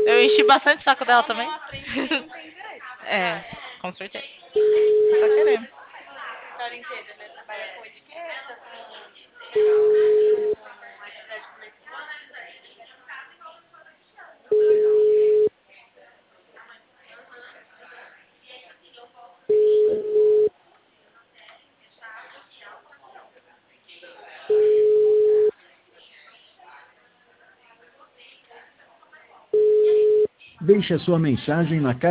Eu enchi bastante o saco dela Ela também. não aprende quem não tem direito. É, com certeza. É só querer. Escritório inteiro, né? Trabalha com etiqueta, com atividade comercial. Muito legal. Deixe a sua mensagem na caixa